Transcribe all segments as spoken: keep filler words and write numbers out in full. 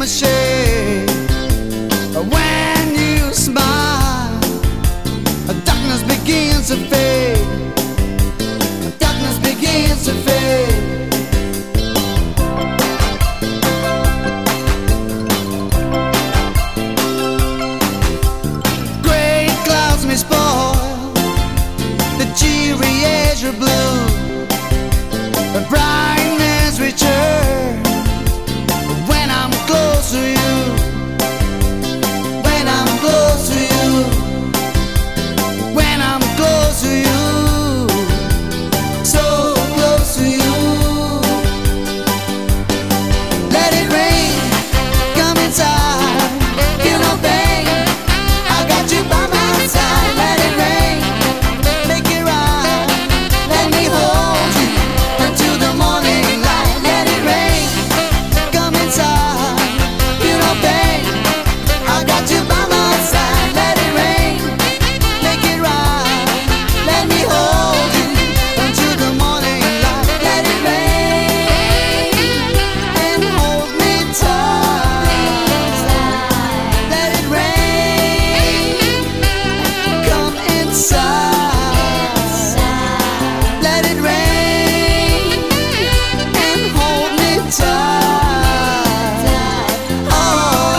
my shade. When you smile, darkness begins to fade. Darkness begins to fade. Gray clouds may spoil the cheery azure blue. The brightness returns when I'm close to you. When I'm close to you. When I'm close to you. So close to you. Let it rain, come inside. Feel no pain, I got you by my side. Let it rain, make it right. Let me hold you until the morning light. Let it rain, come inside. Feel no pain, I got you by my side. Let it rain, make it right. Let me hold you until the morning light. Let it rain and hold me tight. Let it rain, come inside. Let it rain and hold me tight all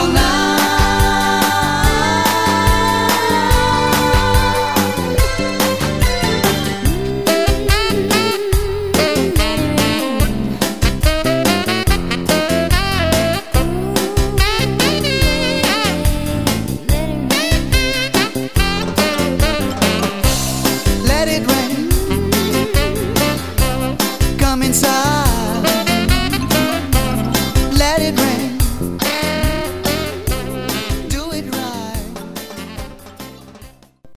Let it rain.